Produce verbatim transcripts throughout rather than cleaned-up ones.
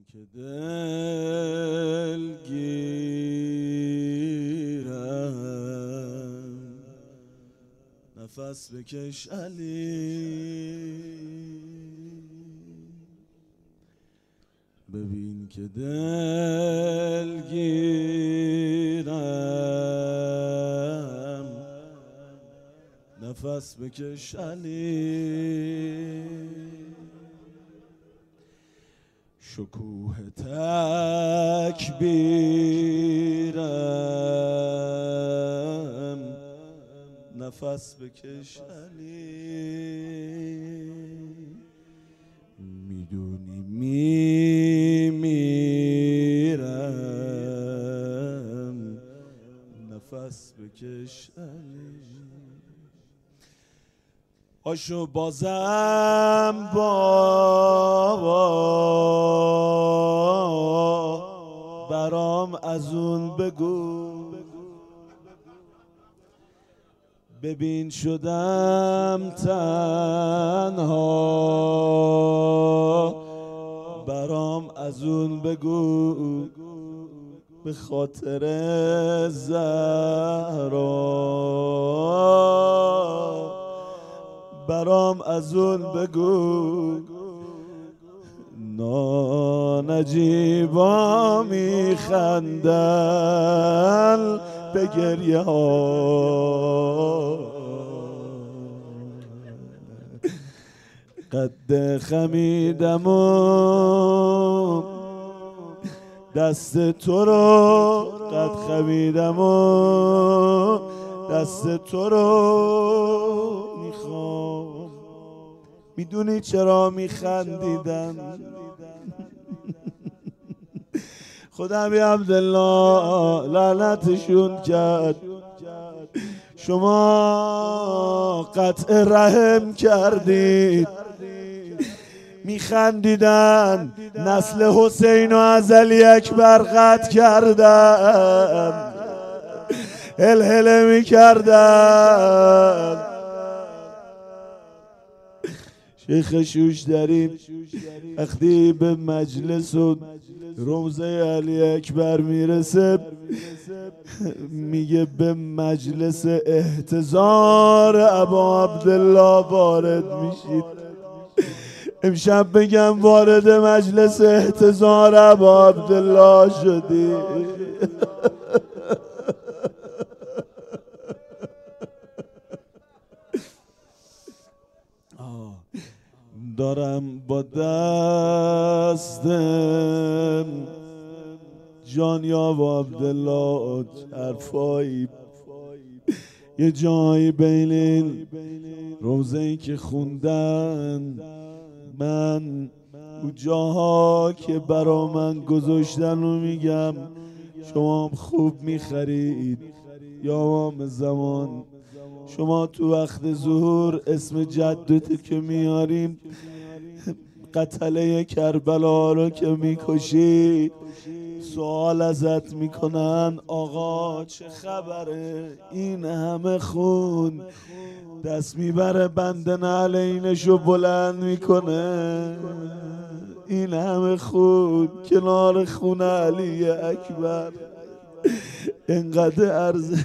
ببین که دل گیرم، نفس بکش علی. ببین که دل گیرم، نفس بکش علی. شکوه تکبیرم، نفس بکش علی. میدونی میمیرم، نفس بکش علی. آشو بازم بابا برام از اون بگو، ببین شدم تنها برام از اون بگو، به خاطر زهرا برام از اون بگو. نانجیبا میخندن به گریه ها، قد خمیدم و دست تو رو، قد خمیدم و دست تو رو میخوام. میدونی چرا میخندیدم؟ خدا بی عبدالله لعنتشون کرد. شما قطع رحم کردید، میخندیدن نسل حسین و از علی اکبر قطع کردن، هلهله میکردن. شیخ شوشتری وقتی به مجلس و روضه علی اکبر میرسه میگه به مجلس احتضار ابا عبدالله وارد میشید. امشب بگم وارد مجلس احتضار ابا عبدالله شدی. دارم با دستم جان و عبدالله حرفایی، یه جایی بین این روزه‌ای که خوندن من او جاها که برا من گذاشتن و میگم شما خوب میخرید. یا امام زمان شما تو وقت ظهور اسم جدت که میاریم، قتله کربلا رو که میکشی، سوال ازت میکنن آقا چه خبره؟ این همه خون، دست میبره بند نعلینشو بلند میکنه، این همه خون کنار خون علی اکبر اینقدر ارزش.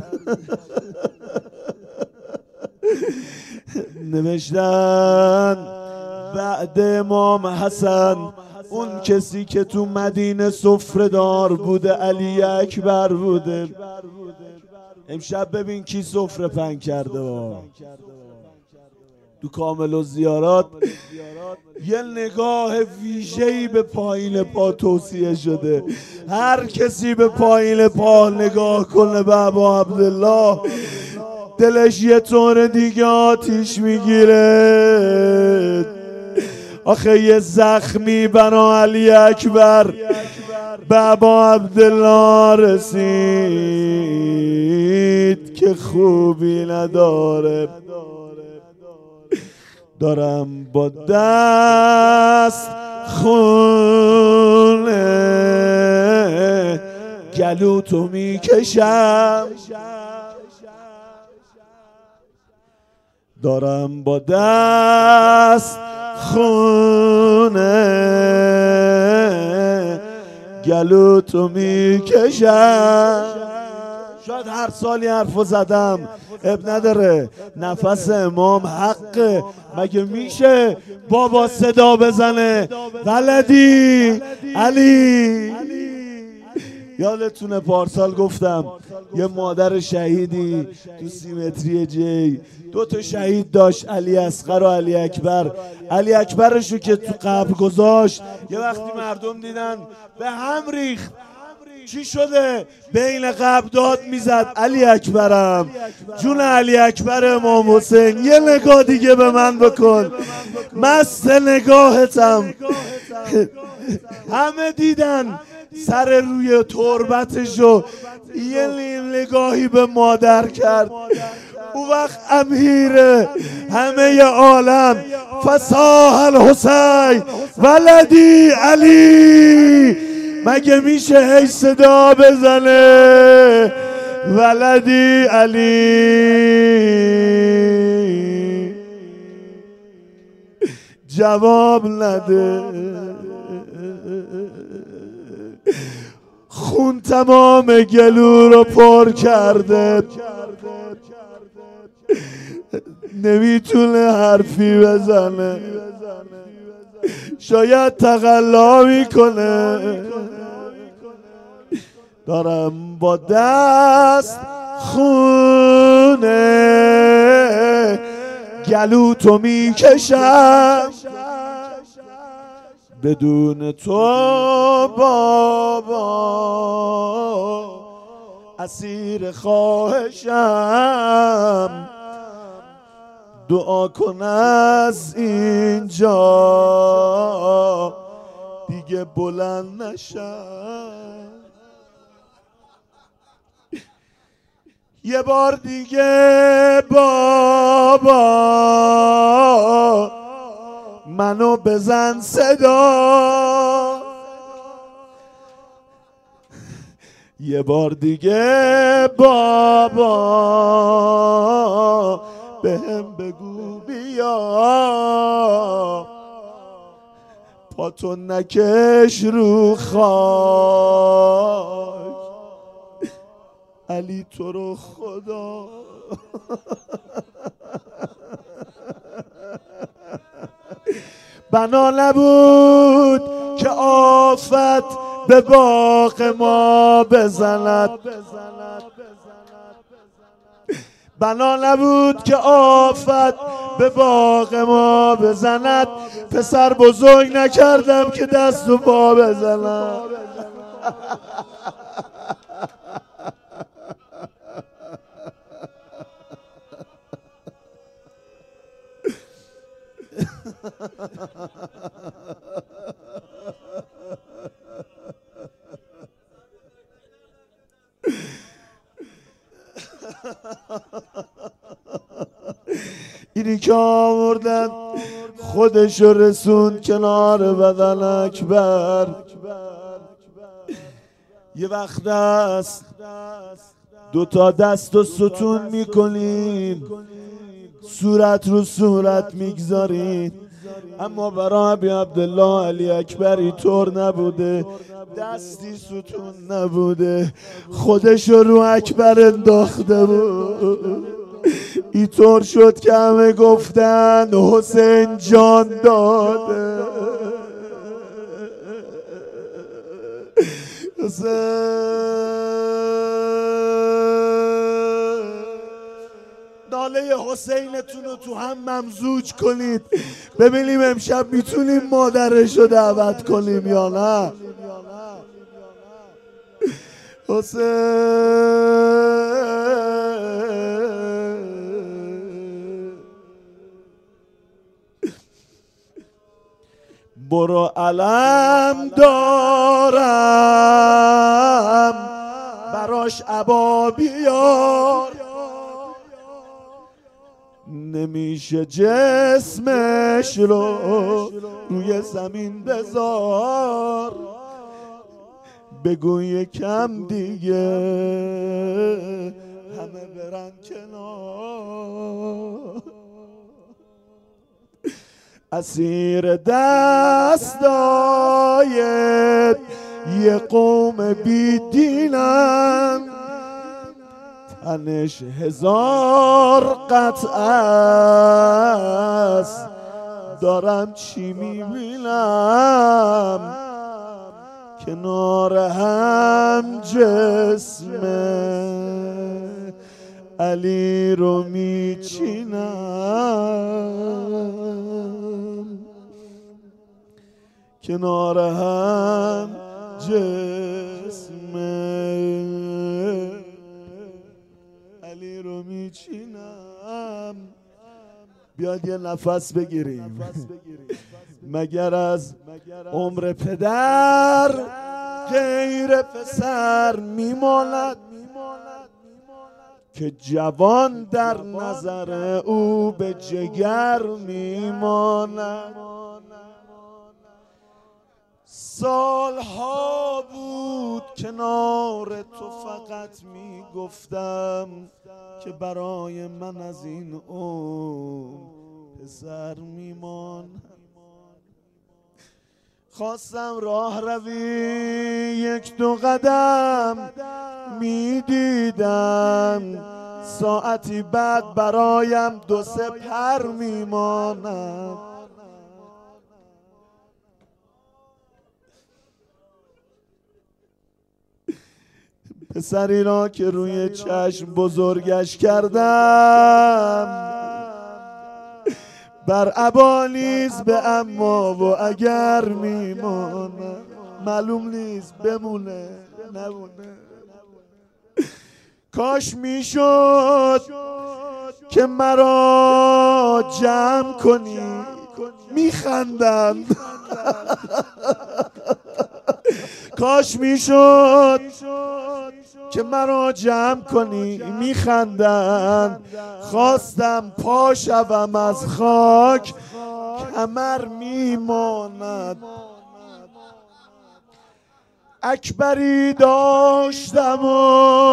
نوشتن بعد امام حسن اون کسی که تو مدینه سفره دار بوده علی اکبر بوده. امشب ببین کی سفره پهن کرده با. تو کامل و زیارات یه نگاه ویژه‌ای به پایین پا توصیه شده. هر کسی به پایین پا نگاه کنه به ابا عبدالله دلش یه طور دیگه آتیش میگیره. آخه یه زخمی بنا علی اکبر به ابا عبدالله رسید که خوبی نداره. دارم با دست خونه گلوتو میکشم، دارم با دست خونه گلو تو میکشم. شاید هر سالی حرفو زدم، اب نداره، نفس امام حقه. مگه میشه بابا صدا بزنه ولدی علی؟ یادتونه پارسال گفتم یه مادر شهیدی تو سیمتری جی دو تا شهید داشت، علی اصغر و علی اکبر. علی اکبرشو که تو قبر گذاشت، یه وقتی مردم دیدن به هم ریخت. چی شده؟ بین قبر داد میزد علی اکبرم، جون علی اکبر امام حسین یه نگاه دیگه به من بکن، مست نگاهتم. همه دیدن سر روی تربتشو یه نگاهی به مادر کرد. او وقت امیر همه عالم فصاح الحسین ولدی علی، مگه میشه هی صدا بزنه ولدی علی؟ جواب نده. خون تمام گلو رو پر کرده، نمیتونه حرفی بزنه، شاید تقلا میکنه. دارم با دست خونه گلو تو میکشم، بدون تو بابا اسیر خواهشم. دعا کن از اینجا دیگه بلند نشم. یه بار دیگه بابا منو بزن صدا، یه بار دیگه بابا بهم بگو بیا، پاتو نکش رو خاک علی تو رو خدا. بنا نبود که آفت به باغ ما بزند، بنا نبود که آفت به باغ ما بزند، پسر بزرگ نکردم که دست و پا بزنم. اینی که آوردن خودشو رسون کنار بدن اکبر. یه وقت است دوتا دست و ستون میکنین، صورت رو صورت میگذارین، اما برای ابی عبدالله علی اکبری طور نبوده، دستی ستون نبوده، خودشو رو اکبر انداخته بود. اینطور شد که همه گفتن حسین جان داده. ناله حسینتون رو تو هم ممزوج کنید، ببینیم امشب میتونیم مادرش رو دعوت کنیم یا نه. حسین برو علم دارم براش عبا بیار، نمیشه جسمش رو روی زمین بذار، بگو یکم دیگه همه برن کنار. اسیر دستای یه قوم بی دینم، تنش هزار قطع است. دارم چی میبینم کنار هم جسم علی رو میچینم، کنار هم جسم علی رو میچینم. بیاد یه نفس بگیریم. مگر از عمر پدر غیر پسر میماند که جوان در نظر او به جگر میماند. سالها بود کنار تو فقط میگفتم که برای من از این عمر پسر میماند. خواستم راه روی یک دو قدم میدیدم، ساعتی بعد برایم دو سه پر میماند. پسری را که روی چشم بزرگش کردم، بر ابا نیز به اما و اگر میمانه. معلوم نیست بمونه نمونه. کاش میشد که مرا جمع کنی. میخندم. کاش میشد که مرا جمع کنی. میخندن. خواستم پا شوم از خاک، کمر میماند. اکبری داشتم و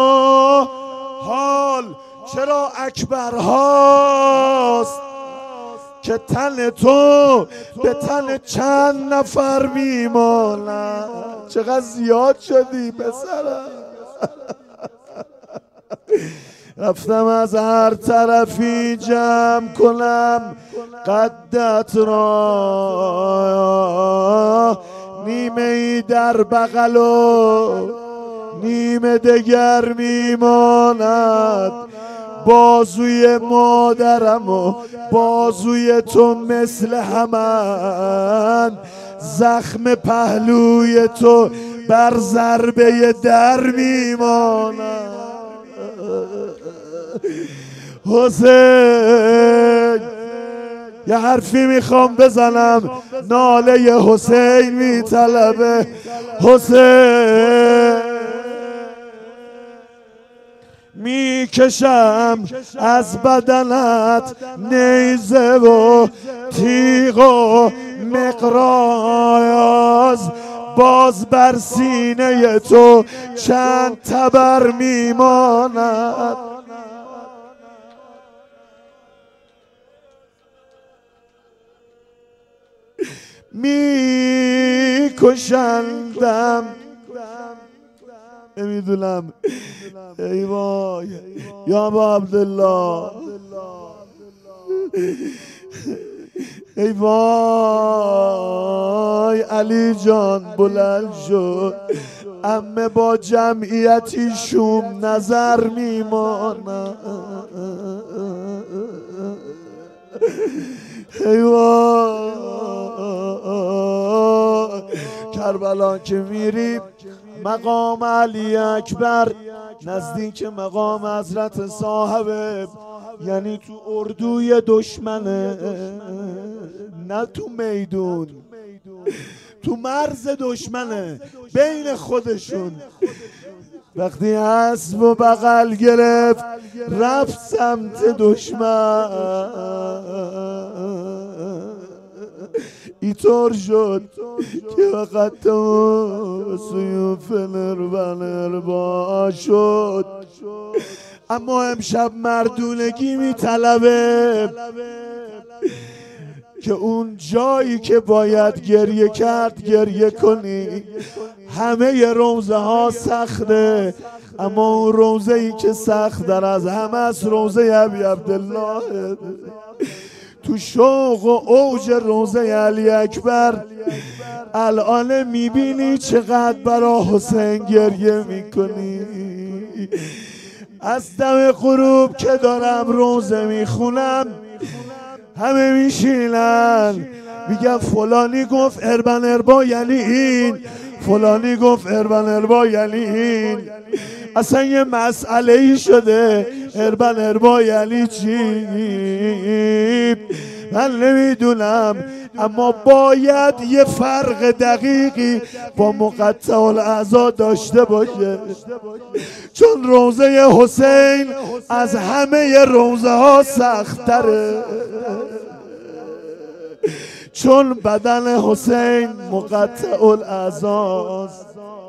حال چرا اکبر هاست که تن تو به تن چند نفر میماند. چقدر زیاد شدی پسرم. رفتم از هر طرفی جمع کنم قدت را، نیمه ای در بغل و نیمه دگر میماند. بازوی مادرم و بازوی تو مثل همند، زخم پهلوی تو بر ضربه در میماند. حسین یه حرفی میخوام بزنم، ناله حسین میطلبه. حسین میکشم از بدنت نیزه و تیغ و مقراض، باز بر سینه تو چند تبر میماند. میکشندم نمیدونم. ای وای یا ابا عبدالله، ای وای علی جان بلند شد. عمه با جمعیتی شوم نظر میماند. ای وای کربلا که میریم مقام علی اکبر نزدیک مقام حضرت صاحب، یعنی تو اردوی دشمنه، نه تو میدون، تو مرز دشمنه بین خودشون. وقتی اسب و بغل گرفت رفت سمت دشمن، اینطور شد که وقت تو سیوف نربنر با شد. اما امشب مردونگی میطلبه. که اون جایی که باید گریه کرد گریه کنی. همه روزه ها سخته، اما اون روزه ای که سخت در از همه از روزه ابی عبدالله. تو شوق و اوج روزه علی اکبر الان میبینی چقدر برا حسین گریه میکنی. از دم غروب که دارم روزه میخونم همه میشینن میگن فلانی گفت اربن اربا یعنی این، فلانی گفت اربن اربا یعنی این. اصلا یه مسئله ای شده اربن اربا یعنی چی من نمیدونم، اما باید یه فرق دقیقی با مقطع الاعضا داشته باشه، چون روزه حسین از همه روزه ها سخت تره، چون بدن حسین مقطع الاعضاست.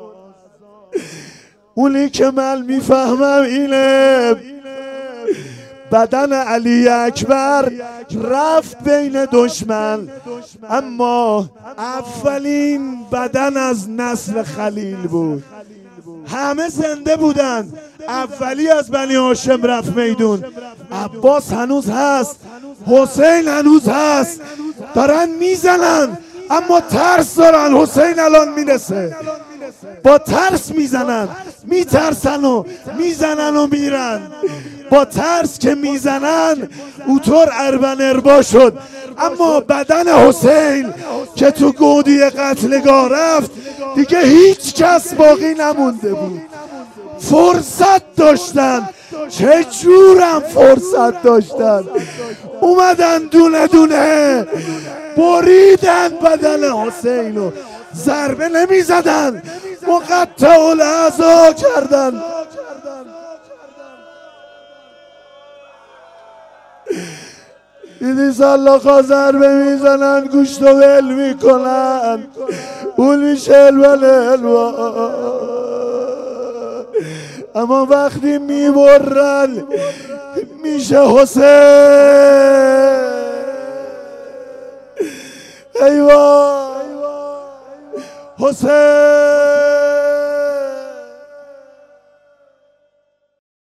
اونی که من میفهمم اینه بدن علی اکبر رفت بین دشمن، اما اولین بدن از نسل خلیل بود. همه زنده بودن، اولی از بنی هاشم رفت میدون. عباس هنوز هست، حسین هنوز هست، دارن میزنن اما ترس دارن. حسین الان میرسه، با ترس میزنن، میترسن و میزنن و میرن. با ترس که میزنن اوطور اربن اربا شد، اما بدن حسین که تو گودی قتلگاه رفت دیگه هیچ کس باقی نمونده بود. فرصت داشتن، چه جورم فرصت داشتن، اومدن دونه دونه بریدن بدن حسین و ضربه نمی زدن، مقطع الاعضا کردن. دیدی سلاخا ضربه میزنن گوشت و ول میکنن، اون میشه الوال الوا. اما وقتی میبرن میشه حسین. ایوا حسین.